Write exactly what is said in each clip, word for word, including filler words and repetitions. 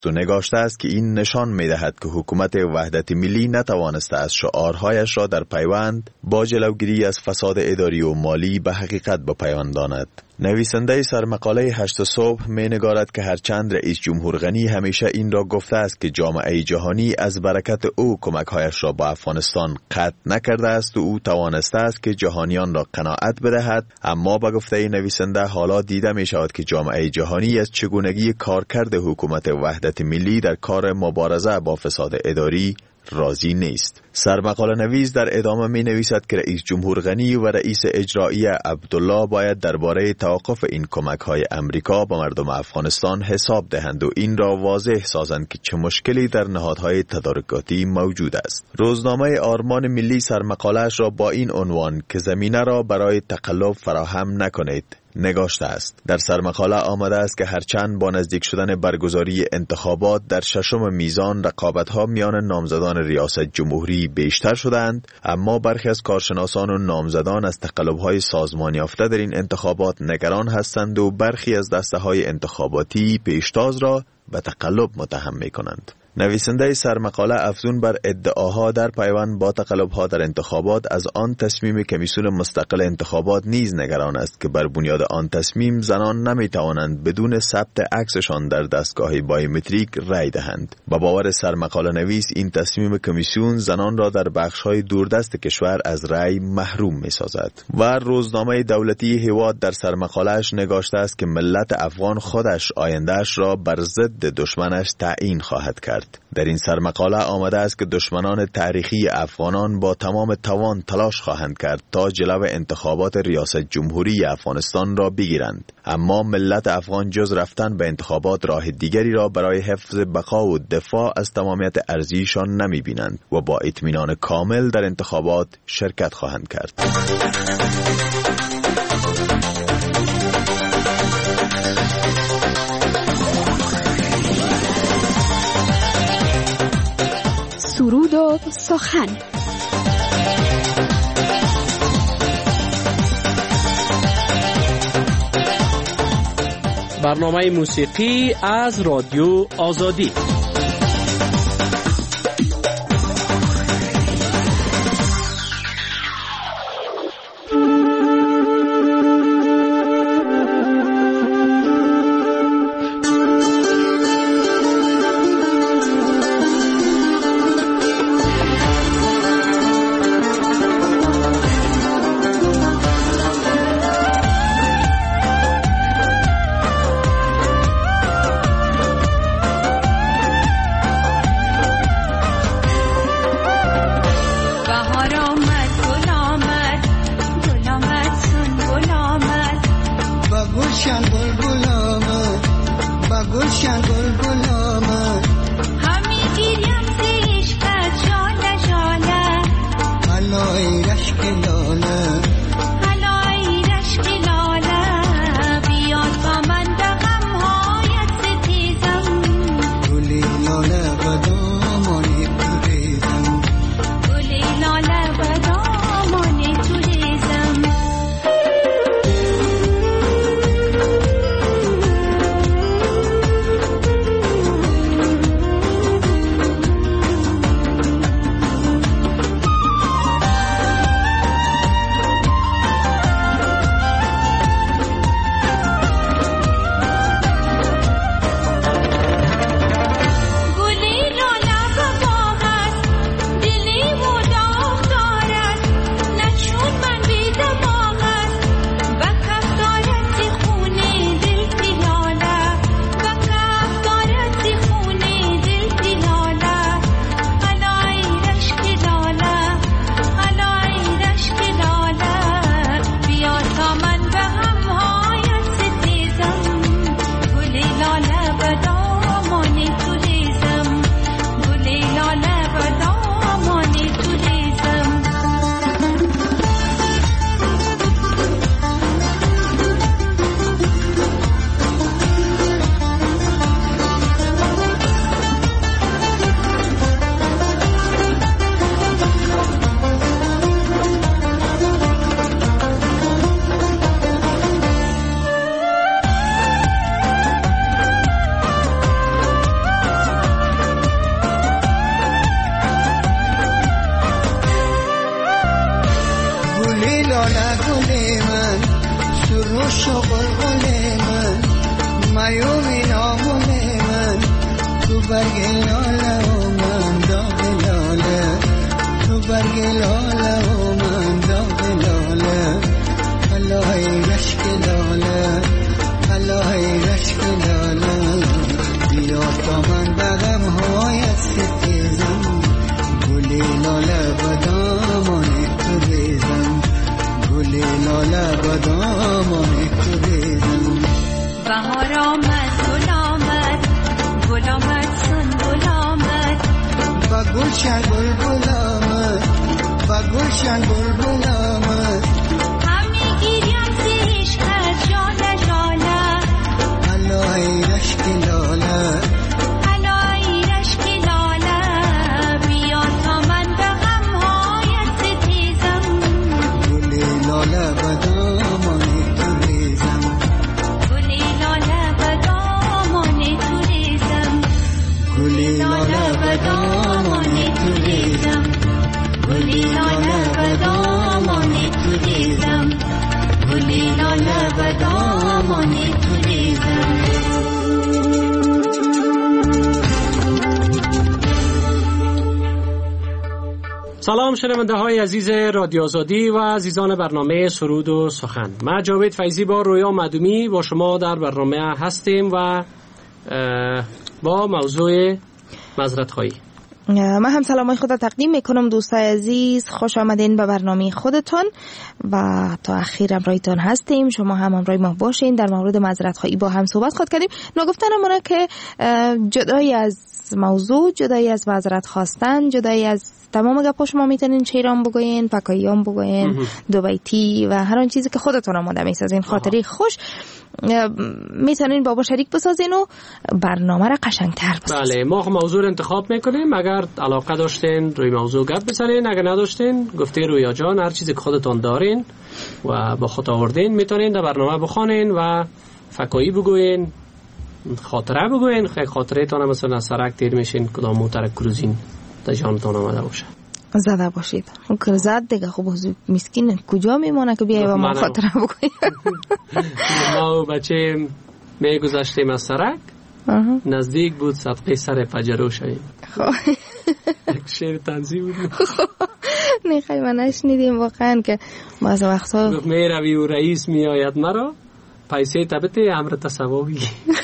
و نگاشته است که این نشان می‌دهد که حکومت وحدت ملی نتوانسته از شعارهایش را در پیوند با جلوگیری از فساد اداری و مالی به حقیقت بپیونداند. نویسنده سرمقاله هشت صبح می نگارد که هرچند رئیس جمهور غنی همیشه این را گفته است که جامعه جهانی از برکت او کمک‌هایش را با افغانستان قطع نکرده است و او توانسته است که جهانیان را قناعت بدهد، اما با گفته نویسنده حالا دیده می شود که جامعه جهانی از چگونگی کارکرد حکومت وحدت ملی در کار مبارزه با فساد اداری راضی نیست. سرمقاله نویس در ادامه می نویسد که رئیس جمهور غنی و رئیس اجرایی عبدالله باید درباره توقف این کمک های امریکا به مردم افغانستان حساب دهند و این را واضح سازند که چه مشکلی در نهادهای تدارکاتی موجود است. روزنامه آرمان ملی سرمقاله‌اش را با این عنوان که زمینه را برای تقلب فراهم نکنید نگاشته است. در سرمقاله آمده است که هرچند با نزدیک شدن برگزاری انتخابات در ششم میزان رقابت‌ها میان نامزدان ریاست جمهوری بیشتر شدند، اما برخی از کارشناسان و نامزدان از تقلب‌های سازمان یافته در این انتخابات نگران هستند و برخی از دسته‌های انتخاباتی پیشتاز را به تقلب متهم می‌کنند. نویسنده سرمقاله افزون بر ادعاها در پیوند با تقلب‌ها در انتخابات از آن تصمیم کمیسیون مستقل انتخابات نیز نگران است که بر بنیاد آن تصمیم زنان نمی‌توانند بدون ثبت عکسشان در دستگاه بایومتریک رای دهند. با باور سرمقاله نویس این تصمیم کمیسیون زنان را در بخش‌های دوردست کشور از رای محروم می‌سازد. و روزنامه دولتی هیواد در سرمقاله‌اش نگاشته است که ملت افغان خودش آینده‌اش را بر ضد دشمنش تعیین خواهد کرد. در این سرمقاله آمده است که دشمنان تاریخی افغانان با تمام توان تلاش خواهند کرد تا جلو انتخابات ریاست جمهوری افغانستان را بگیرند، اما ملت افغان جز رفتن به انتخابات راه دیگری را برای حفظ بقا و دفاع از تمامیت ارضیشان نمی بینند و با اطمینان کامل در انتخابات شرکت خواهند کرد. سرود و سخن. برنامه موسیقی از رادیو آزادی. خوش و قلقل من میومی نامون من تو برگ لاله و من داغ لاله تو برگ لاله و من داغ لاله الهی رشک لاله الهی رشک لاله بیا تا من بغم های ستیزم گلی لاله بدامان تو ریزم گلی لاله بدامان تو ریزم بهار آمد گل آمد گل آمد سن گل آمد با گلشن گل گل آمد با گلشن گل گل آمد همی گیریم زیش کد جاله جاله الهی رشک لاله الهی رشک لاله بیا تا من به غم های ستیزم گلی لاله بدامان تو ریزم گلی لاله بدامان تو ریزم گلی لاله بدامان تو ریزم گلی لاله بدامان تو ریزم گلی لاله بدامان تو ریزم سلام شنونده های عزیز رادیو آزادی و عزیزان برنامه سرود و سخن. من جاوید فیضی با رویا مدومی با شما در برنامه هستیم و با موضوع معذرت خواهی. من هم سلامای خود را تقدیم میکنم دوستای عزیز، خوش آمدین به برنامه خودتان و تا اخیر همراهتان هستیم. شما هم همراه ما باشین. در مورد معذرت خواهی با هم صحبت خود کردیم. نگفتن امونه که جدایی از موضوع، جدایی از معذرت خواستن، جدایی از تمام گپا شما میتونین شیرام بگوین، پکاییام بگوین، دو بیتی و هر آن چیزی که خودتون آماده میسازین، خاطری خوش میتونین بابا شریک بسازین و برنامه را قشنگتر بسازین. بله، ما موضوع انتخاب میکنیم. اگر علاقه داشتین روی موضوع گپ بزنین، اگر نداشتین گفته رویا جان هر چیزی که خودتون دارین و با خود آوردین میتونین در برنامه بخونین و فکایی بگوین، خاطره بگوین. خیلی خاطره تان مثلا سرک تیر میشین کدام موتر کروزین تا جانتان آمده باشه، زده باشید. اون که زد دیگه خب مسکین کجا میمونه که بیایی و ما خاطره بگویم. ما بچه میگذاشتیم از سرک، نزدیک بود صدقه سر پجرو شویم. یک شعر طنزی بود. نه خیلی من نشنیدیم واقعا که بعض وقتا گفت میروی و رئیس میآید مرا پیسه تبته امر تصوابی.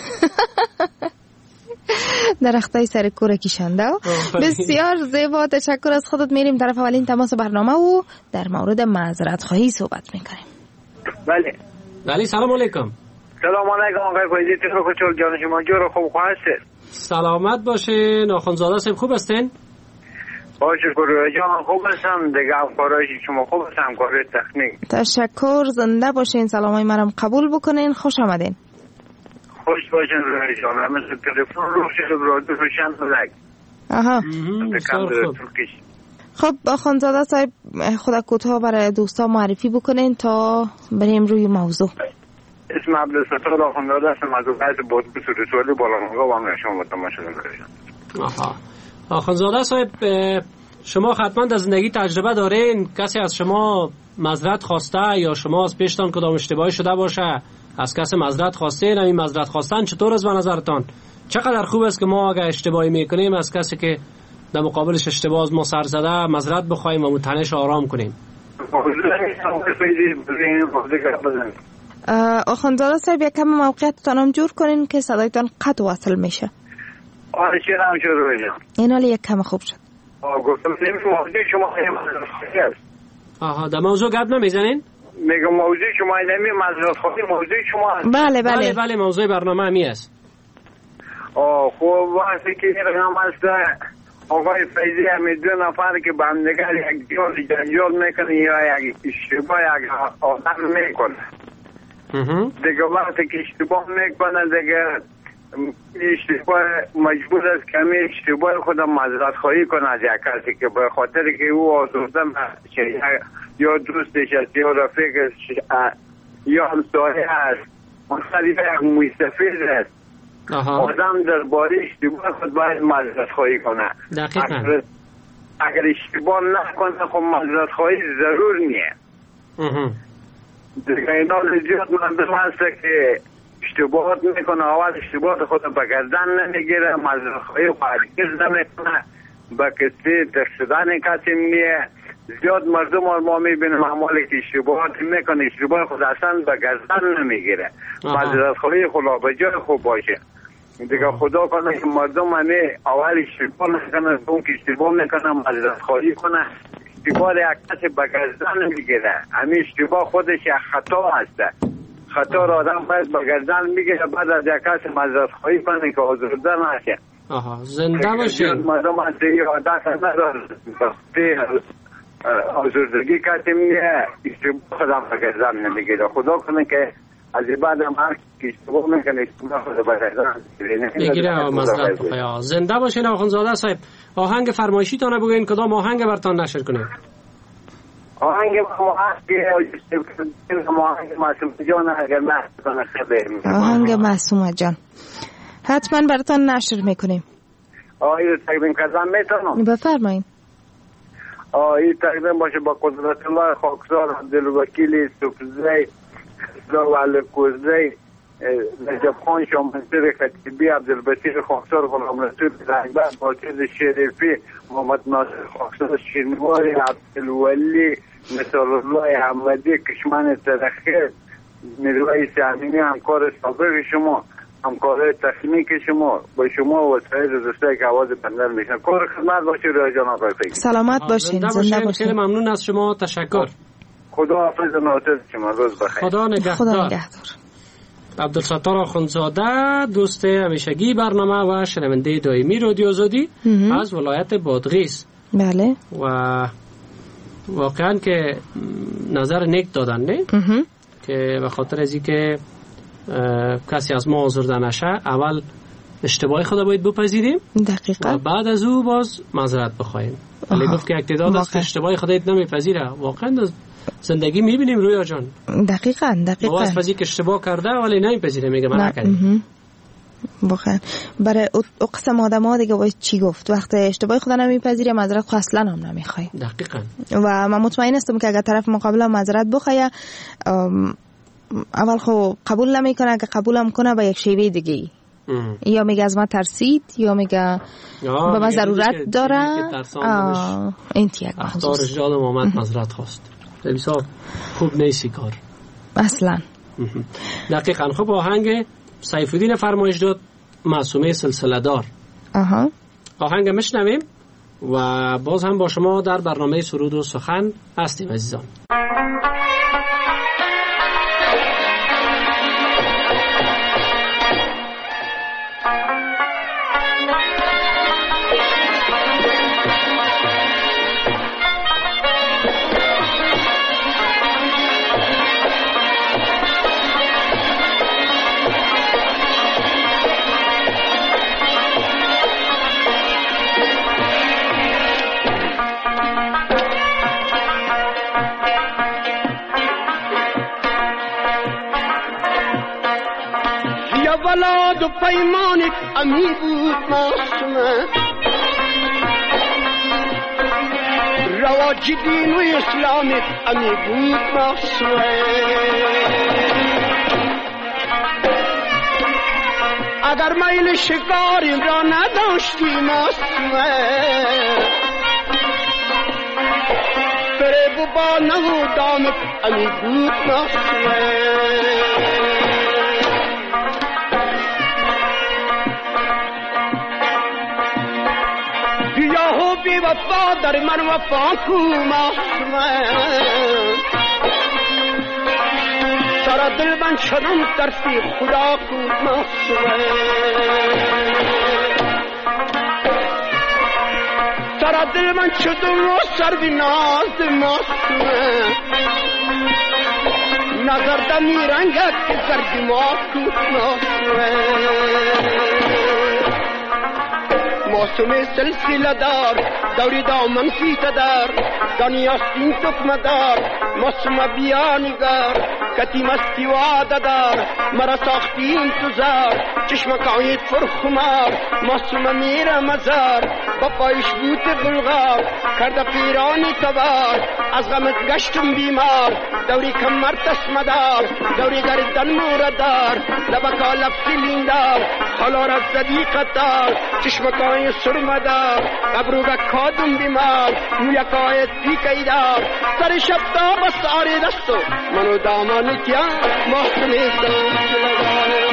درختای سر کوره کشنده. بسیار زیبا، تشکر از خودت. میریم طرف اولین تماس برنامه و در مورد معذرت خواهی صحبت میکنیم. بله بله، سلام علیکم. سلام علیکم آقای فیضی، تخت کوچول جان شما جور خوب هستید؟ سلامت باشه. ناخن‌زاده صاحب خوب هستین؟ باشه شکر جان خوب هستم دیگه. افکارای شما خوب هستم، کار تکنیک. تشکر، زنده باشین. سلامای منم قبول بکنین. خوش آمدین. خوش باشین روی جان. مثل تلفن رو شد رادیو روشن بلک. آها بسیار خوب. خب آخوندزاده صاحب خدا کوتاه برای دوستا معرفی بکنین تا بریم روی موضوع. اسم عبدالستار آخوندزاده هستم از وقت بودگو سوریسوالی بالانگاه و هم شما بودم شدم روی جان. آها آخوندزاده صاحب، شما حتما در زندگی تجربه دارین. کسی از شما معذرت خواسته یا شما از پیشتان کدام اشتباهی شده باشه از کسی معذرت خواسته؟ این معذرت خواستن چطور است به نظرتان؟ چقدر خوب است که ما اگه اشتباهی میکنیم از کسی که در مقابلش اشتباه از ما سر زده معذرت بخوایم و متنش آرام کنیم؟ آخوندزاده صاحب یک کم موقعیتتان هم جور کنین که صدایتان قطع وصل میشه. آره چرا هم شد روی جان؟ این حالی یک کم خوب شد. آه گفتم نمی موضوع شما خیلی معذرت خواهی است. آها در موضوع گپ نمیزنین؟ میگم موضوع شما نمی معذرت خواهی موضوع شما است. بله بله بله بله موضوع برنامه همی است. آه خوب وقتی که این رقم است آقای فیضی همی دو نفر که بندگر یک جال جنجال میکنه یا یک اشتباه یک آدم میکنه دیگه وقتی که اشتباه میکنه دیگه اشتباه مجبور است کمی اشتباه خودم معذرت خواهی کنه از یک کسی که به خاطر که او آسوده یا دوستش است یا رفیقش یا همسایه است مختلف یک مستفید است. آدم در باره اشتباه خود باید معذرت خواهی کنه. دقیقاً. اگر اشتباه نکنه خب معذرت خواهی ضرور نیه. دیگه اینا زیاد مردم هست که اشتباهات میکنه، اول اشتباهات خود به گردن نمیگیره، مزرخایی و پرکیز نمیکنه، به کسی تخشدن کسی میه. زیاد مردم ما میبینیم اعمالی که اشتباهات میکنه، اشتباه خود اصلا به گردن نمیگیره، مزرخایی خلا به جای خوب باشه. دیگه خدا کنه که مردم همه اول اشتباه نکنه، اون که اشتباه میکنه مزرخایی کنه، اشتباه یک کسی به گردن نمیگیره. همین اشتباه خودش یک خطا هسته، خطا را آدم باید به گردن میگیره، بعد از یک کسی معذرت خواهی کنه که آزرده نشه. آها زنده باشین. مردم از دیگه عادت نداره آزردگی کسی میگه اشتباه خودم به گردن نمیگیره. خدا کنه که از بعد هم هر که اشتباه میکنه اشتباه خود به گردن نمیگیره. معذرت بخواهی. زنده باشین آخوندزاده صاحب. آهنگ فرمایشی تانه بگوین کدام آهنگ برتان نشر کنیم؟ آهنگ معصومه جان اگر نه خبر آهنگ معصومه جان حتما براتون نشر میکنیم. آیه تقدیم کردن میتونم؟ بفرمایید. آیه تقدیم باشه با قدرت الله خاکسار عبدالوکیل سوفزی خسرو علکوزی نجب خان شامنصر خطیبی عبدالبصیر خاکسار غلام رسول رهبر باچیز شریفی محمد ناصر خاکسار شینواری عبدالولی مثال الله احمدی کشمن ترخیر نیروی سامینی همکار سابق شما همکار تکنیک شما با شما و سایر دوستایی که آواز بنده میشن کار خدمت باشه رای جان آقای فکر سلامت باشین. زنده باشین. خیلی ممنون از شما. تشکر. خدا حافظ و ناصر شما. روز بخیر. خدا نگهدار. خدا نگهدار. عبدالستار آخوندزاده دوست همیشگی برنامه و شنونده دائمی رادیو آزادی از ولایت بادغیس. بله. و واقعا که نظر نیک دادن نه که به خاطر از اینکه کسی از ما آزرده نشه اول اشتباه خود باید بپذیریم دقیقاً و بعد از او باز معذرت بخوایم. ولی گفت که اقتداد است که اشتباه خودت نمیپذیره. واقعا زندگی میبینیم رویا جان. دقیقاً دقیقاً باز پذیر که اشتباه کرده ولی نمیپذیره، میگه من نکردم. واقعا برای او قسم آدم ها دیگه باید چی گفت؟ وقتی اشتباه خدا نمیپذیره معذرت خود اصلا هم نمیخوای. دقیقاً. و من مطمئن هستم که اگر طرف مقابل معذرت بخواه اول خو قبول نمیکنه، اگه قبول هم کنه به یک شیوه دیگه یا میگه از من ترسید یا میگه به من ضرورت داره. این تیک اختار رجال محمد معذرت خواست. بسیار خوب نیستی کار اصلا. دقیقاً. خب آهنگ سیفالدین فرمایش داد معصومه سلسله دار. آها. آهنگ میشنویم و باز هم با شما در برنامه سرود و سخن هستیم عزیزان. ولاد و پیمانک امی بود معصومه، رواج دین و اسلامک امی بود معصومه. اگر میل شکاریم را نداشتی معصومه، فریب و با نمودامک امی بود معصومه. بی وفا در من وفا کو معصومه، سر دل من شدم ترسی خدا کو معصومه. سر دل من شدم و سر بی ناز معصومه، نظر دمی رنگت که سر دماغ کو معصومه. معصومه سلسله دار دوری دامن سیت دار دنیا سین تکمه دار معصومه بیا نگار کتیم استیوا ددار مرا ساختی انتظار چشمکایت فرخمار معصومه میره مزار با پایش بوت بلغار کرده پیرانی تبار از غمت گشتم بیمار دوری کمر تسمدار دوری گردن موردار لبکا لب سلیندار حالا را صدیقتار چشمکای سرمدار ابروگا کادم بیمار مویکای تیکیدار سر شب تا بس آری دستو منو دامانی تیا محسنی سنگ لگار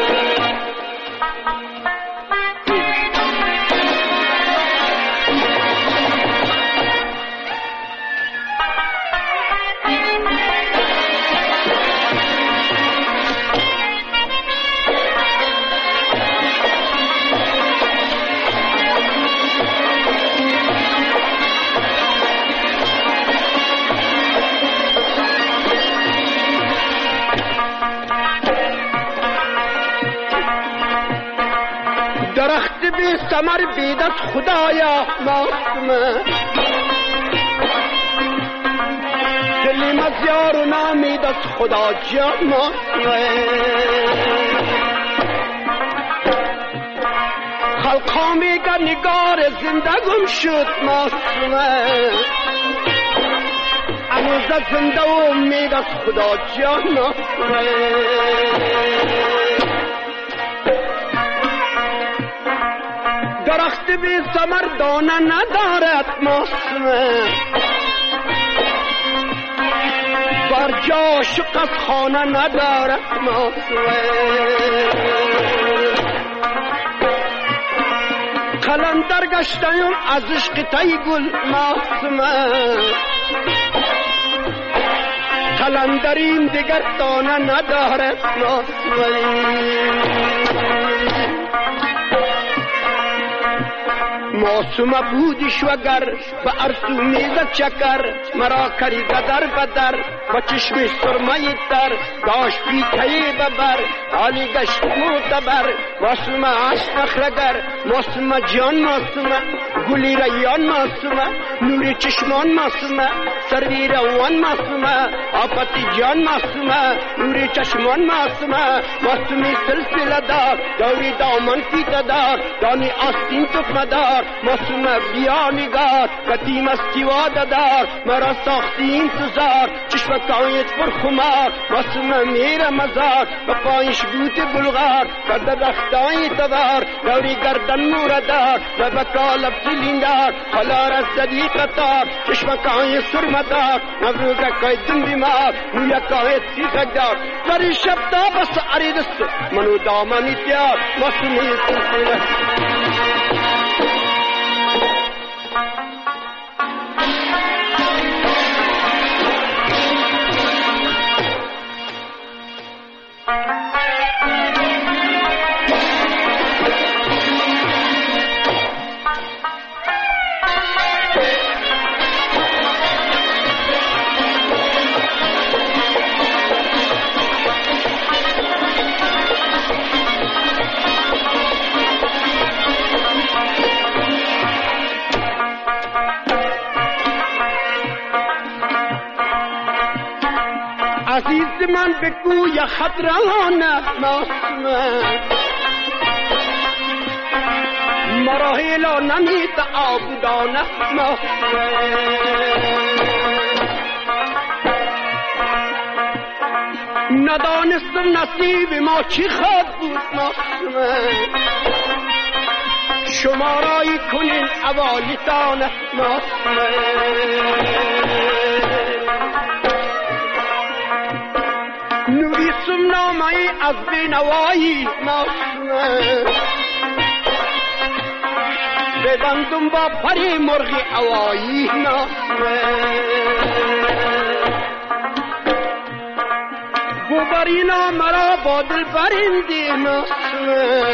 درخت بی ثمر بیدت خدایا معصومه دلی مزیار و نامیدت خدا جان معصومه خلقا میگه نگار زندگم شد معصومه انوزت زنده و امیدت خدا جان معصومه درخت بی ثمر دانه ندارد معصومه بر جا شق از خانه ندارد معصومه قلندر گشتیم از عشق تای گل معصومه قلندریم دیگر دانه ندارد معصومه معصومه بودیش وگر به ارسو میزد چکر مرا کری در بدر با چشم سرمه تر داشت پیتهی ببر حالی گشت معتبر معصومه عشق نخرگر معصومه جان معصومه گلی ریان معصومه نوری چشمان معصومه سروی روان معصومه آفتی جان معصومه نوری چشمان معصومه معصومی سلسله دار دوری دامن پیته دار دانی آستین تفمه دار معصومه بیا نگار قدیم استیوا دار مرا ساختی انتظار چشمکایت پرخمار معصومه میره مزار به پایش بوت بلغار کرده دختای تبار دوری گردن موردار لبکا لب سلیندار حالا را صدیقتار چشمکای سرمدار نبروگه کایدن بیمار مویکای سیخدار سری شب تا بس عریدست منو دامانی تیار معصومی سلسله عزیز من بگو یا خدرانه معصومه مراحلا نمید آبودانه معصومه ندانستم نصیب ما چی خواهد بود معصومه شمارایی کنین اوالیتانه معصومه نویسم نامه‌ای از بینوایی معصومه ببندم با پری مرغی هوایی معصومه گوبرینا مرا با دل برندی معصومه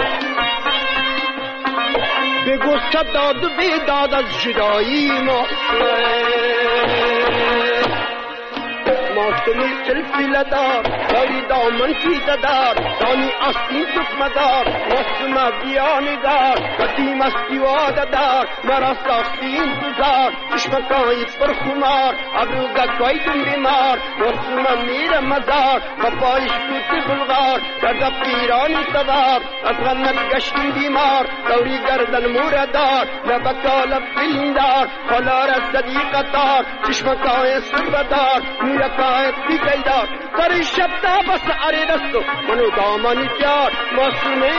بگو صد داد و بیداد از جدایی معصومه آسمی سلسله دار داری دامن پیده دار دانی آستین دکمدار مستم بیانگار قدیم استی واده دار مرا ساختی انتظار چشمکای پر خمار ابرو گکای دون بیمار مستم میر مزار و پایش کوتی بلغار گردب پیرانی سوار از غنت گشتی بیمار دوری گردن موردار لبکال فیلندار خلار صدیقتار چشمکای سربدار میرکای بیگیدار سر شب تا بس عری دستو منو دامانی پیار مستمی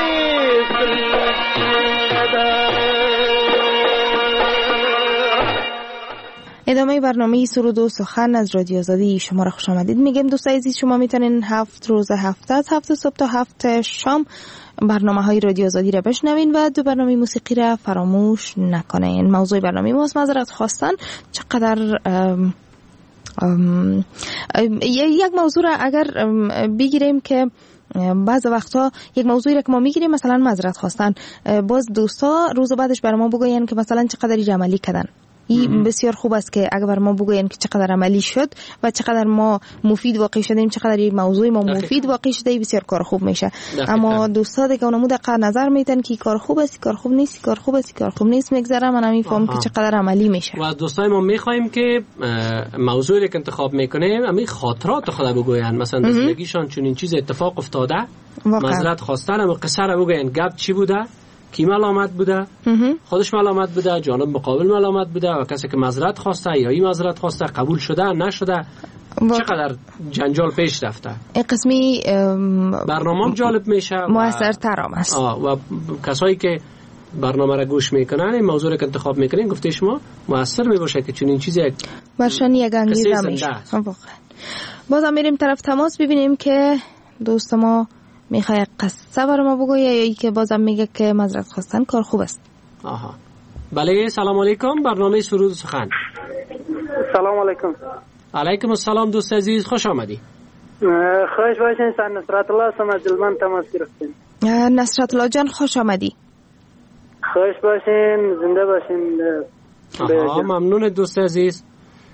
ادامه برنامه سرود و سخن از رادیو آزادی شما را خوش آمدید میگم. دوستای عزیز شما میتونین هفت روز هفته از هفت صبح تا هفت شام برنامه های رادیو آزادی را بشنوین و دو برنامه موسیقی را فراموش نکنین. موضوع برنامه ما معذرت خواستن. چقدر ام ام یک موضوع را اگر بگیریم که بعض وقتا یک موضوعی را که ما میگیریم مثلا معذرت خواستن، باز دوستا روز بعدش بر ما بگوین که مثلا چقدر عملی کردن. این بسیار خوب است که اگر ما بگوییم که چقدر عملی شد و چقدر ما مفید واقع شدیم، چقدر این موضوع ما مفید واقع شده، بسیار کار خوب میشه. اما دوستا دیگه اونمو دقیق نظر میتن که کار خوب است، کار خوب نیست، کار خوب است، کار خوب نیست میگذره. من نمیفهم که چقدر عملی میشه. و دوستای ما میخوایم که موضوعی که انتخاب میکنیم همین خاطرات خود بگوین، مثلا در زندگیشان چون این چیز اتفاق افتاده، معذرت خواستن اما قصه رو بگوین، گپ چی بوده، کی ملامت بوده، خودش ملامت بوده، جانب مقابل ملامت بوده و کسی که معذرت خواسته یا این معذرت خواسته قبول شده نشده، چقدر جنجال پیش رفته. این قسمی برنامه جالب میشه، موثرتر هم است و کسایی که برنامه را گوش میکنن این موضوع را که انتخاب میکنین گفته شما موثر میباشه که چون این چیزی برشان یک انگیزه میشه. بازم میریم طرف تماس ببینیم که دوست ما میخوای قصه برای ما بگو یا ای که بازم میگه که معذرت خواستن کار خوب است. آها بله. سلام علیکم، برنامه سرود سخن. سلام علیکم. علیکم السلام دوست عزیز، خوش آمدی. خوش باشین. سن نصرت الله هستم از جلمن تماس گرفتیم. نصرت الله جان خوش آمدی. خوش باشین، زنده باشین. آها ممنون دوست عزیز.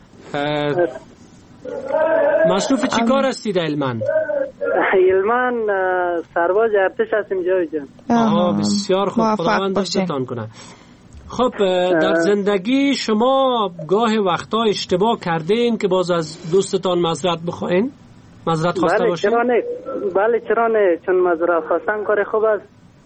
مصروف چی کار هستی در علمان؟ علمان سرباز ارتش هستیم جای جان. آها بسیار خوب، خداوند دستتان کنه. خب در زندگی شما گاه وقتا اشتباه کردین که باز از دوستتان معذرت بخواین؟ معذرت خواسته بله باشین؟ چرا نه؟ بله چرا نه؟ چون معذرت خواستن کار خوب است.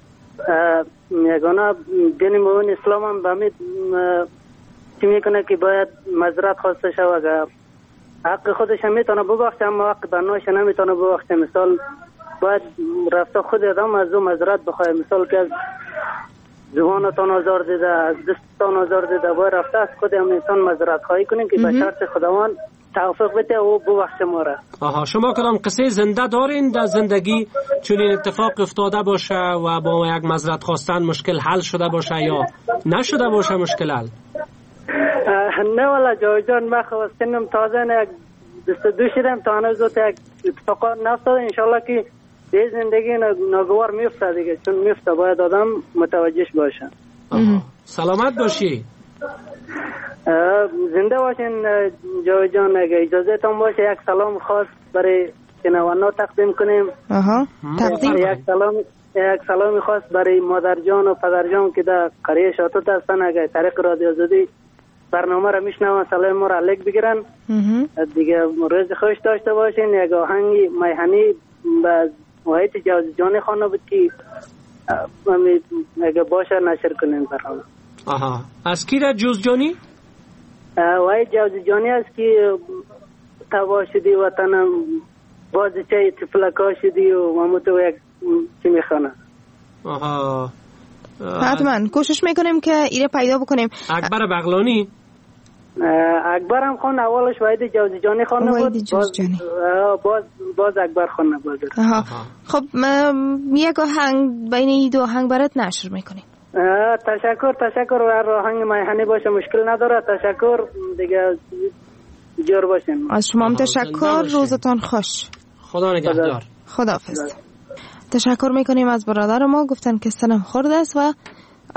یگانه دین مون اسلام هم به می چی میکنه که باید معذرت خواسته شود. حق خودش هم میتونه ببخشه اما حق بناش نمیتونه ببخشه. مثال باید رفته خود آدم از اون معذرت بخواه. مثال که از زبانتان آزار دیده، از دستتان آزار دیده، باید رفته از خود هم انسان معذرت خواهی کنیم که به شرط خداوند توفیق بده و ببخشه ما را. آها شما کدام قصه زنده دارین در زندگی چون این اتفاق افتاده باشه و با یک معذرت خواستن مشکل حل شده باشه یا نشده باشه مشکل حل؟ نه والا جای جان ما خواستنم تازه نه دست دو شدم تا هنوز یک اتفاقات نفتاده. انشالله که به زندگی ناگوار میفته دیگه، چون میفته باید آدم متوجهش باشه. سلامت باشی. زنده باشین جای جان. اگه اجازه تان باشه یک سلام خاص برای شنوندا تقدیم کنیم. آها تقدیم. یک سلام یک سلام خاص برای مادر جان و پدر جان که در قریه شاتوت هستن. اگه طریق رادیو آزادی برنامه را میشنون سلام ما را علیک بگیرن. دیگه روز خوش داشته باشین. یک آهنگ میهنی با وحید جوزجانی خانه بود که اگه باشه نشر کنین برنامه. آها از کی را جوزجانی؟ وحید جوزجانی است که تبا شدی وطنم باز چای تفلکا شدی و ماموتو یک چی میخوانه. آها حتما کوشش میکنیم که ایره پیدا بکنیم. اکبر بغلانی؟ اکبر هم خون اولش وحید جوزجانی خانه بود، باز, باز باز اکبر خانه بود. خب یک آهنگ بین این دو آهنگ برات نشر میکنیم. تشکر تشکر. و آهنگ میهنی باشه مشکل نداره. تشکر دیگه جور باشین. از شما هم تشکر. روزتان خوش. خدا نگهدار. خداحافظ. تشکر میکنیم از برادر ما، گفتن که سنم خورده است و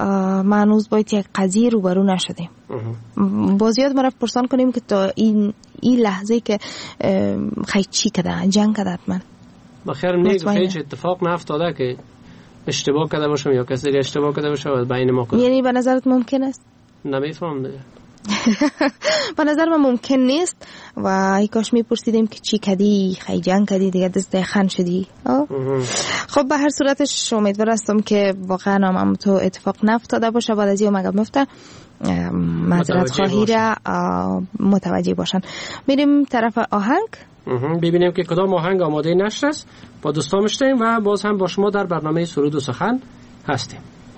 ما هنوز باید یک قضیه روبرو نشدیم. باز یاد مرف پرسان کنیم که تا این این لحظه که خیلی چی کده جنگ کده من بخیر نیست هیچ اتفاق نفتاده که اشتباه کرده باشم یا کسی دیگه اشتباه کرده باشه و بین ما کنه. یعنی به نظرت ممکن است؟ نمیفهم دیگه. به نظر من ممکن نیست و ای کاش میپرسیدیم که چی کدی خیلی جنگ کدی دیگه دست خن شدی. خب به هر صورتش امیدوار هستم که واقعا هم تو اتفاق نفتاده باشه بعد از این مگه مفته معذرت خواهی را متوجه باشن. میریم طرف آهنگ ببینیم که کدام آهنگ آماده نشر است. با دوستان میشتیم و باز هم با شما در برنامه سرود و سخن هستیم.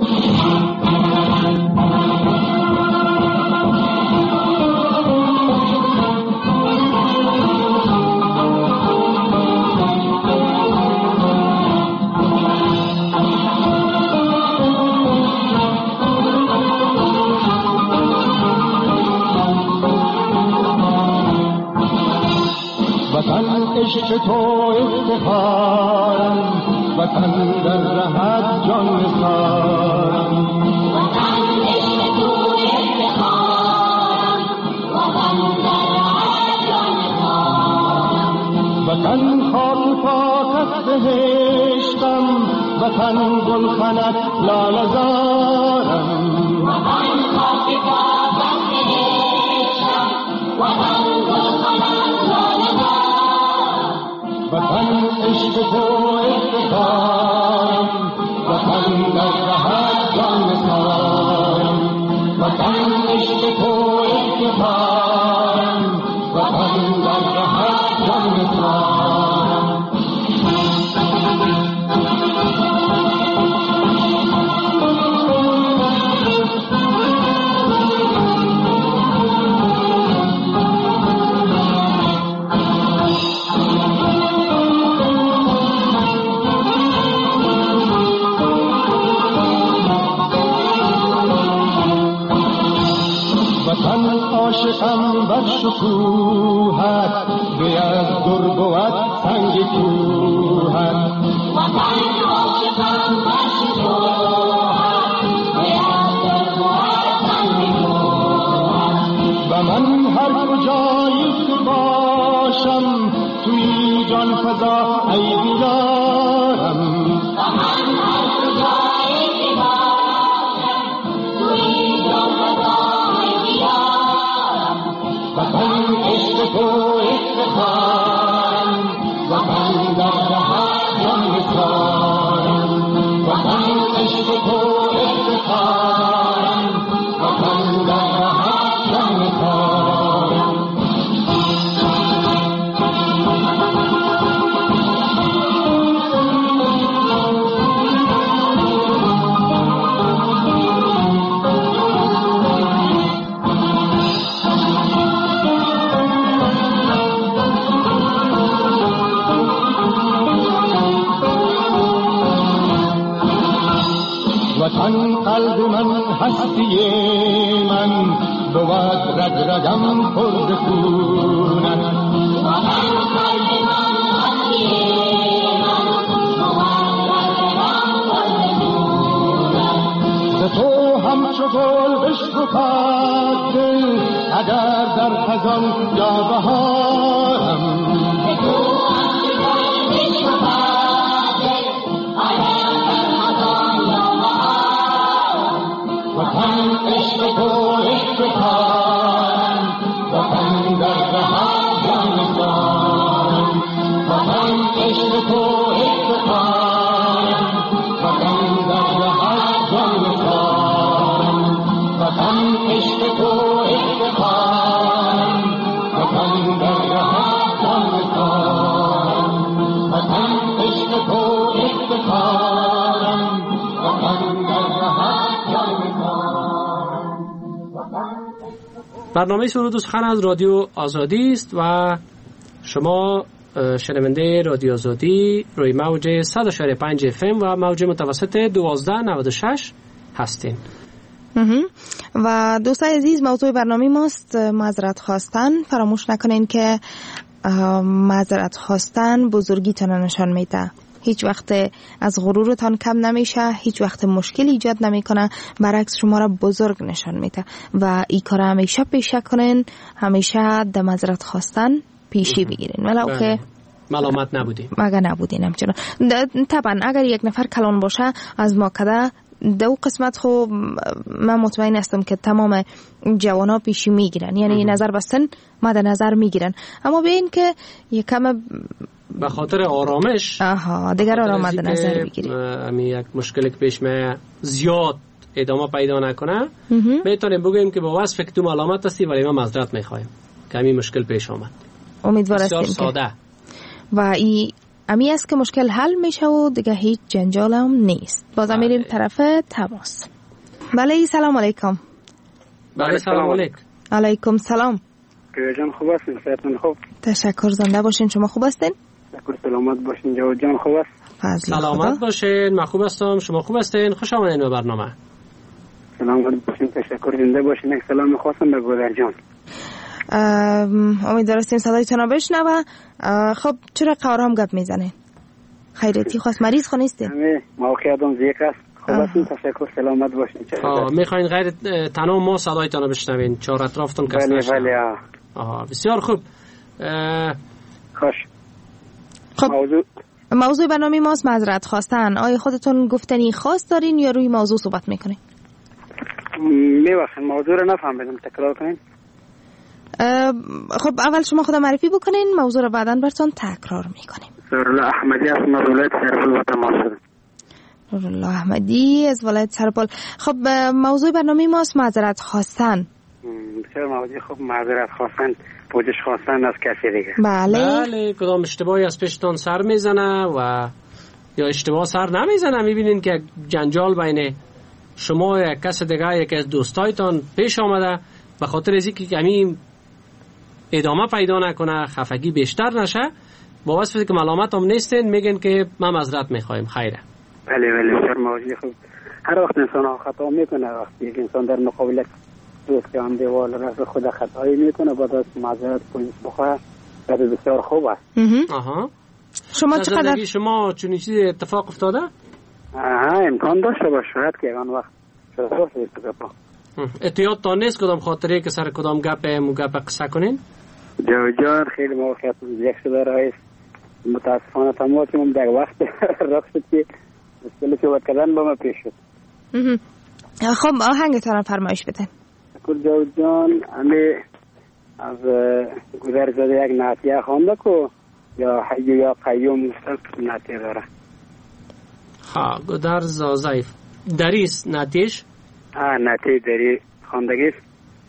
وطن عشق تو افتخارم وطن در رهت جان نثارم وطن عشق تو افتخارم وطن در رهت جان نثارم وطن خاک پاکت بهشتم وطن گلخنت لاله زارم وطن خاک پاکت بهشتم وطن گلخنت لاله زارم وطن عشق تو افتخارم وطن در رهت جان نثارم وطن عشق تو افتخارم وطن در رهت جان نثارم وطن عاشقم بر شکوهت به از در بود سنگ کوهت وطن عاشقم بر شکوهت به از در بود سنگ کوهت و من هر کجایی که باشم توی جان فضا ای بیدارم و من هر کجایی که باشم توی جان فضا وطن عشق تو افتخارم وطن در رهت جان نثارم وطن عشق تو افتخارم وطن در رهت جان نثارم وطن قلب من هستی من بود رگ رگم پر ز خونت وطن قلب من هستی من بود رگ رگم پر ز خونت ز تو همچو گل بشکفد دل اگر در خزان یا بهارم ز تو همچو گل بشکفد دل اگر در خزان یا وطن عشق تو افتخارم وطن در رهت جان نثارم وطن عشق تو افتخارم وطن در رهت جان نثارم وطن عشق تو افتخارم وطن در رهت جان نثارم وطن عشق تو افتخارم وطن در رهت جان برنامه سرود و سخن از رادیو آزادی است و شما شنونده رادیو آزادی روی موج صد و شش و پنج اف ام و موج متوسط دوازده نود و شش هستین. و دوستان عزیز موضوع برنامه ماست معذرت خواستن. فراموش نکنین که معذرت خواستن بزرگیتون نشان میده. هیچ وقت از غرورتان کم نمیشه، هیچ وقت مشکل ایجاد نمیکنه، برعکس شما را بزرگ نشان میده و این کار همیشه پیشه کنین، همیشه در معذرت خواستن پیشی بگیرین ولو که ملامت نبودین مگه نبودین همچنان. طبعا اگر یک نفر کلان باشه از ما کده دو قسمت خو من مطمئن هستم که تمام جوانا پیشی میگیرن، یعنی نظر بستن مد نظر میگیرن، اما به این که یک کم به خاطر آرامش آها دیگر آرام مد نظر بگیریم، امی یک مشکلی که پیش می زیاد ادامه پیدا نکنه میتونیم بگوییم که با وصف که تو ملامت هستی ولی ما معذرت میخوایم که همین مشکل پیش آمد. امیدوار هستیم ساده و ای امی است که مشکل حل میشه و دیگه هیچ جنجال هم نیست. بازم میریم طرف تماس. بله سلام علیکم. بله سلام علیکم. علیکم سلام. جان خوب هستین؟ صحتتون خوب؟ تشکر، زنده باشین. شما خوب هستین؟ تشکر، سلامت باشین. جواد جان خوب است؟ فضل سلامت خدا. باشین. من خوب هستم، شما خوب هستین؟ خوش آمدین به برنامه. سلامت باشین، تشکر، زنده باشین. یک سلام خواستم به گودر جان. امیدوار هستیم صدایتون رو بشنوه. خب چرا قرار هم گپ میزنین؟ خیرتی خواست مریض خو نیستین؟ همه موقع آدم زیق است. خوب هستین، تشکر، سلامت باشین. میخواین غیر تنها ما صدایتون رو بشنوین، چهار اطرافتون کس بله نشنوه؟ بله. آها بسیار خوب. خوش. خب موضوع موضوع برنامه ماست معذرت خواستن. آیا خودتون گفتنی خاص دارین یا روی موضوع صحبت میکنین؟ میبخشین موضوع رو نفهمیدم، تکرار کنین. خب اول شما خود معرفی بکنین، موضوع رو بعداً براتون تکرار میکنیم. سرالله احمدی از ولایت سرپل تماس شدم. سرالله احمدی از ولایت سرپل. خب موضوع برنامه ماست معذرت خواستن. بسیار موضوع خوب، معذرت خواستن، پوزش خواستن از کسی دیگه. بله بله کدام اشتباهی از پیشتان سر میزنه و یا اشتباه سر نمیزنه، میبینین که جنجال بین شما یا کس دیگه یکی از دوستایتان پیش آمده، به خاطر از اینکه همین ادامه پیدا نکنه، خفگی بیشتر نشه، با وصفی که ملامت هم نیستین میگن که ما معذرت میخوایم. خیره. بله بله بسیار موضوع خوب. هر وقت انسان خطا میکنه، وقتی یک انسان در مقابل دوست که هم دیوال رفت خود خطایی میکنه بعد از معذرت پولیس بخواه، بعد بسیار خوب است. آها. شما چقدر زندگی شما چون چیزی اتفاق افتاده؟ آها امکان داشته باشه شاید که آن وقت شده باشه اتفاق. احتیاط تا نیست کدام خاطره که سر کدام گپ مو گپ قصه کنین؟ جوجار خیلی موقعیت یک شده رئیس متاسفانه تماشیم در وقت رخ شد که مشکلی که وقت کردن با ما پیش شد. خب آهنگتان فرمایش بدن. کل جواد جان همی از گذر زده یک نعتیه خوانده که یا حی یا قیوم مستق نعتیه داره. ها گذر زازیف دریست نعتیش؟ ها نعتیه داری خواندگیست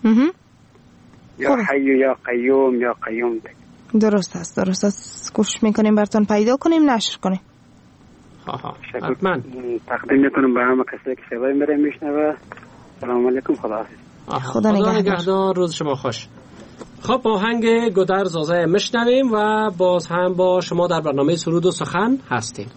یا حی یا قیوم یا قیوم. درست است درست است. گوش میکنیم براتون پیدا کنیم نشر کنیم. ها ها حتما تقدیم میکنم به همه کسی که صدای میره میشنوه. سلام علیکم، خداحافظ. خدا نگهدار، روز شما خوش. خب آهنگ گودر زازه میشنویم و باز هم با شما در برنامه سرود و سخن هستیم.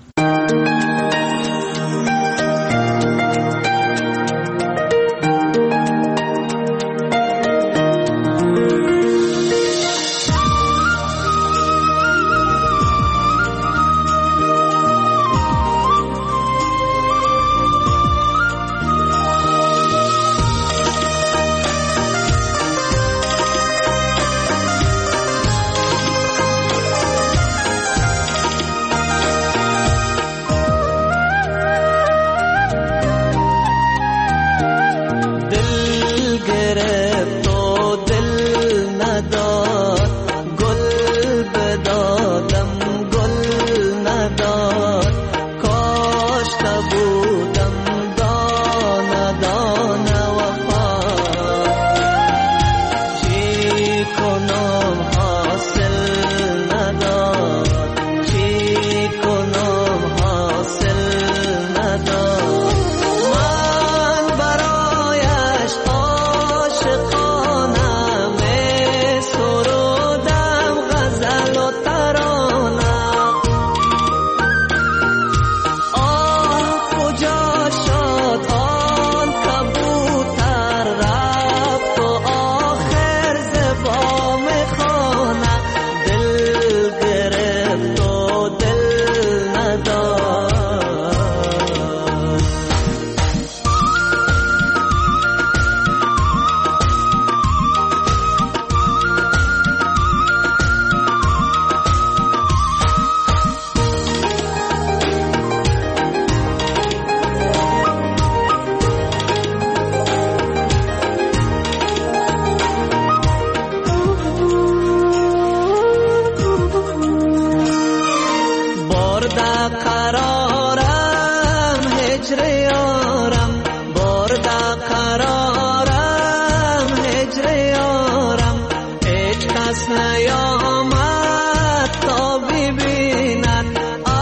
عشق نیامد تا ببیند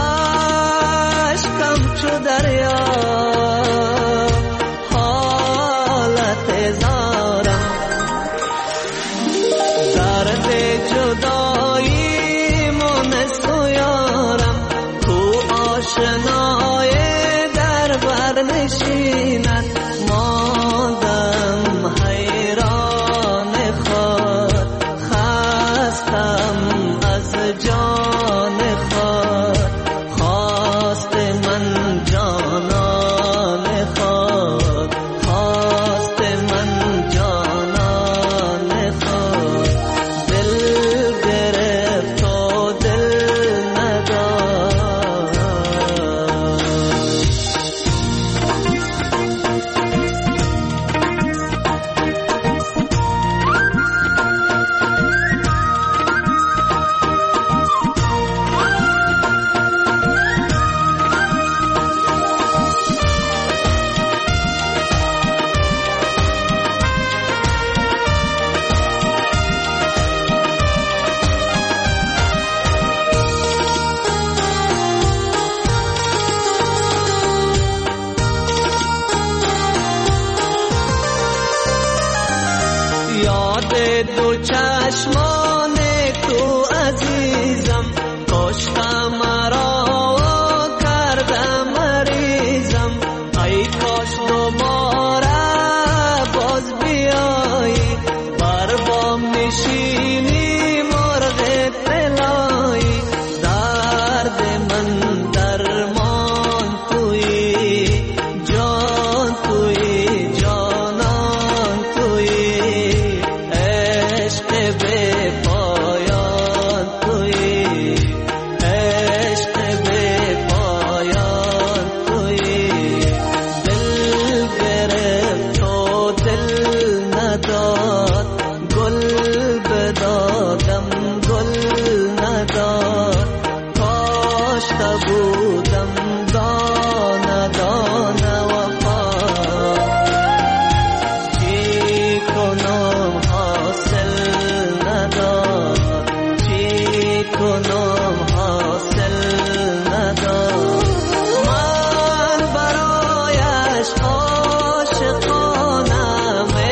عشقم چو دریا حالت زارم درد جدایی مونست و یارم کو آشنای در بر نشیند ماندم حیران خود خستم از جان خود خواست من جانان خود خواست من جانان خود دل گرفت و دل نداد یاد دو چشمان تو عزیزم کشتم مرا و کردم مریضم ای کاش دوباره باز بیایی بر بام نشینی مرغ طلایی درد من درمان تویی جان تویی جانان تویی عشق به پایان تویی عشق به پایان تویی دل گرفت و دل نداد گل بدادم گل نداد کاشته بودم دانه دانه وفا چی کنم حاصل نداد چی کنم حاصل نداد من برایش عاشقانه می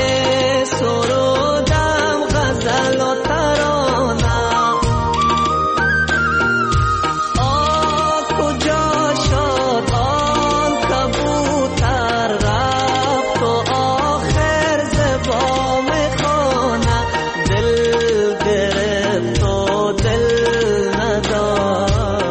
سرودم غزل و ترانه آه کجا شد آن کبوتر رفت و آخر زبام خانه دل گرفت و دل نداد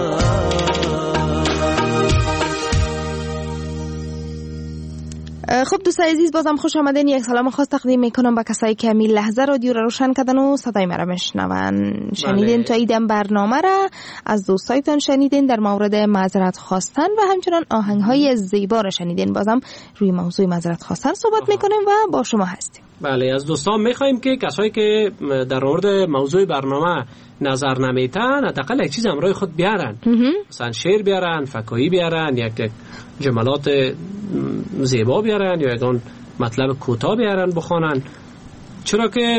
خب دوستان عزیز بازم خوش آمدین. یک سلام خاص تقدیم میکنم به کسایی که همین لحظه رادیو را روشن کردن و صدای مرا میشنون. شنیدین تا ایدم برنامه را از دوستایتان شنیدین در مورد معذرت خواستن و همچنان آهنگ های زیبا را شنیدین. بازم روی موضوع معذرت خواستن صحبت میکنیم و با شما هستیم. بله از دوستان میخوایم که کسایی که در مورد موضوع برنامه نظر نمیتن حداقل یک چیز همراه خود بیارن، مثلا شعر بیارن، فکاهی بیارن، یک جملات زیبا بیارن یا یک مطلب کوتاه بیارن بخوانن، چرا که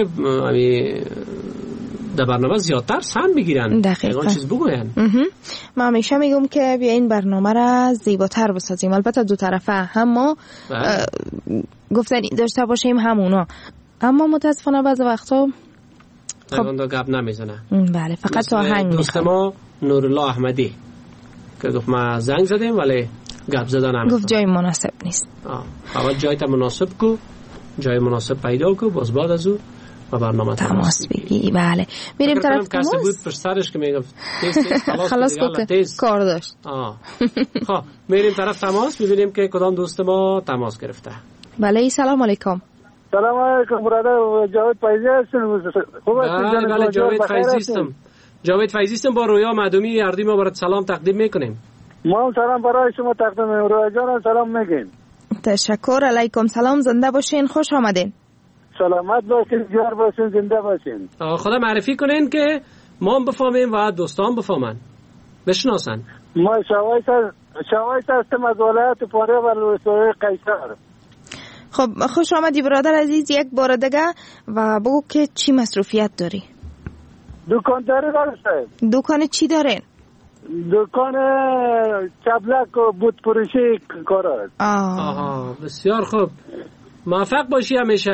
در برنامه زیادتر سهم بگیرن، دقیقاً یک چیز بگوین. ما همیشه میگم که بیا این برنامه را زیباتر بسازیم، البته دو طرفه، هم ما گفتن داشته باشیم هم اونا، اما متاسفانه بعضی وقتا خب اون گپ نمیزنه. بله فقط تو آهنگ دوست ما نورالله احمدی که گفت ما زنگ زدیم ولی گپ زدن نمی‌کنه، گفت جای مناسب نیست. آه اول جایت مناسب کو، جای مناسب پیدا کو، باز بعد از او و برنامه تماس بگیری. بله میریم طرف تماس. کسی بود پشت سرش که میگفت خلاص گفت کار داشت. آه خب میریم طرف تماس، ببینیم که کدام دوست ما تماس گرفته. بله سلام علیکم. سلام علیکم برادر جاوید فیضی هستم. خوب هستید؟ بله جاوید فیضی هستم. جاوید فیضی هستم با رویا معدومی اردی ما برات سلام تقدیم میکنیم. ما سلام برای شما تقدیم میکنیم. رویا جان سلام میگیم. تشکر. علیکم سلام. زنده باشین، خوش آمدین. سلامت باشین، جوار باشین، زنده باشین. خدا معرفی کنین که ما بفهمیم و دوستان بفهمن بشناسن. ما شوایت شوایت هستم از ولایت فاریاب و ولایت قیصر. خب خوش آمدی برادر عزیز یک بار دیگه و بگو که چی مصروفیت داری. دکانداری داره صاحب. دکان چی دارین؟ دکان چبلک و بود فروشی کار است. آها بسیار خوب، موفق باشی همیشه.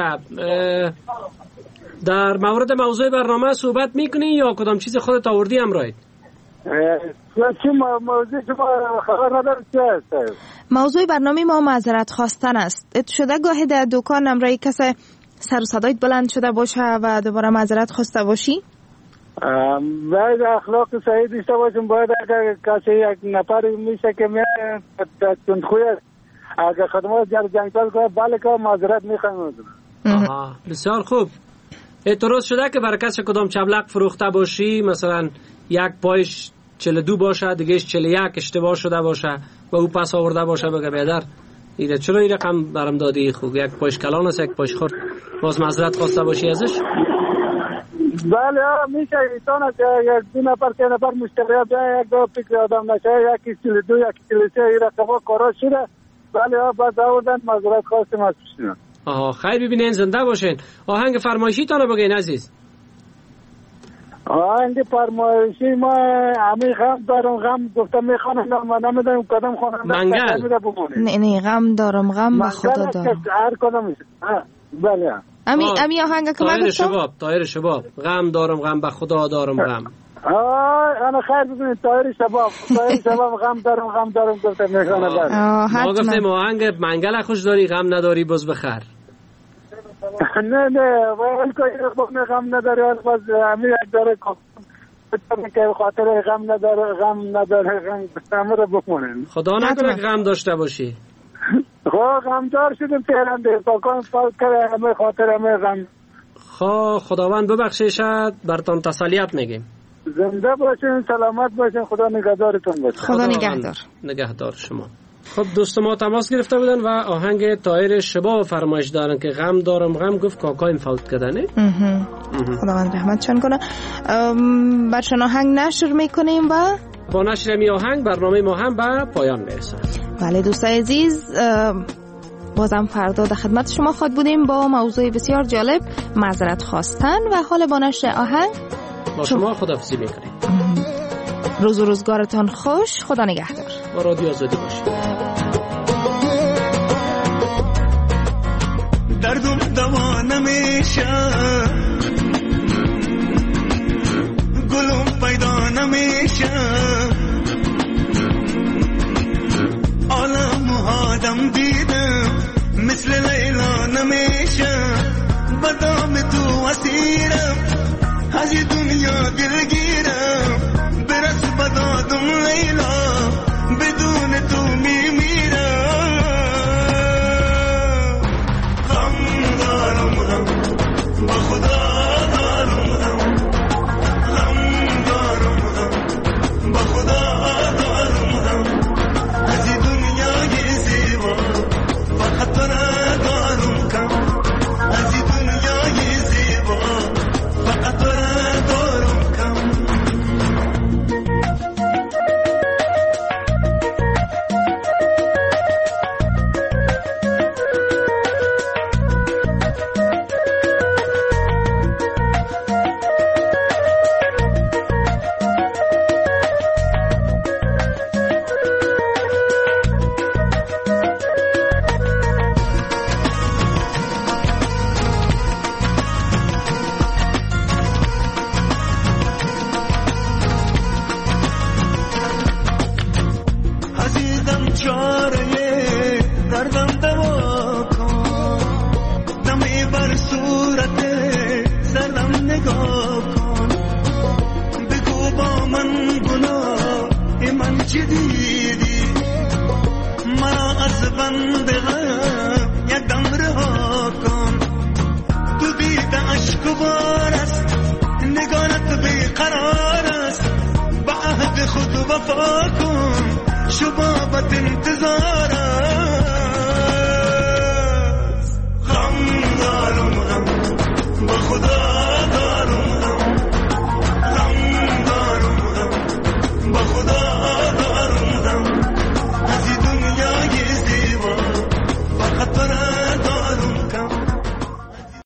در مورد موضوع برنامه صحبت میکنی یا کدام چیز خودت آوردی همراهت؟ چی موضوع شما خبر ندارم چی است؟ موضوع برنامه ما معذرت خواستن است. ات شده گاهی در دکان همراهی کسی سر و صدایت بلند شده باشه و دوباره معذرت خواسته باشی؟ باید اخلاق صحیح داشته باشیم. باید اگر کسی یک نفر میشه که میاد تندخوی است، اگر خدمات جر جنگل کنه بله که معذرت میخوایم. آها بسیار خوب. اعتراض شده که برای کسی کدام چبلق فروخته باشی، مثلا یک پایش چهل و دو باشه دیگهش چهل و یک اشتباه شده باشه و او پس آورده باشه بگه بیادر ایره چرا این رقم برام دادی؟ خوب یک پایش کلان است یک پایش خورد، باز معذرت خواسته باشی ازش؟ بله میشه ایتان است یک دو نفر سه نفر مشتری بیا یک دو پیک آدم نشه یکی چهل و دو یکی چهل و سه این رقم کارا شده. بله بعد آوردن معذرت خواستیم از پیشتون. آها خیر ببینین زنده باشین. آهنگ فرمایشی تانو بگین عزیز. آهنگ فرمایشی ما همی غم دارم غم گفتم میخوانم ما نمیدونم کدام خوانم منگل. نه نه غم دارم غم به خدا دارم. هر کدام بله. امی امی آهنگ که من گفتم. شباب طایر شباب غم دارم غم به خدا دارم غم. آه انا خیر ببینید طایر شباب طایر شباب غم دارم غم دارم گفتم میخوانم. ما گفتیم آهنگ منگل خوش داری غم نداری بز بخیر. نه نه ولی که خود غم نداره باز همین داره که خاطر غم نداره غم نداره غم رو بکنن. خدا نکنه غم داشته باشی. خب غم دار شدیم پیرنده پاکان فوت کرده همه خاطر همه غم. خب خداوند ببخشیشد برتان تسلیت میگیم. زنده باشین سلامت باشین خدا نگهدارتون باشه. خدا نگهدار. نگهدار شما. خب دوست ما تماس گرفته بودن و آهنگ طایر شباب فرمایش دارن که غم دارم غم گفت کاکایم فوت کرده نه؟ خداوند رحمتشان کنه. برشان آهنگ نشر میکنیم و با نشر می آهنگ برنامه ما هم به پایان میرسه. بله دوستای عزیز بازم فردا در خدمت شما خواهد بودیم با موضوع بسیار جالب معذرت خواستن و حال با نشر آهنگ با شما خداحافظی میکنیم. روز و روزگارتان خوش. خدا نگهدار. با رادیو آزادی باشید. دردم دوا نمیشه گلم پیدا نمیشه عالم آدم دیدم مثل لیلا نمیشه بدام تو اسیرم از دنیا دلگیرم برس بدادم لیلا بدون تو میمیرم غم دارم غم با خدا دارم غم غم دارم غم با خدا دارم غم از دنیای زیبا فقط را دارم کم از دنیای زیبا فقط را دارم کم خود وفا کن شبابت انتظار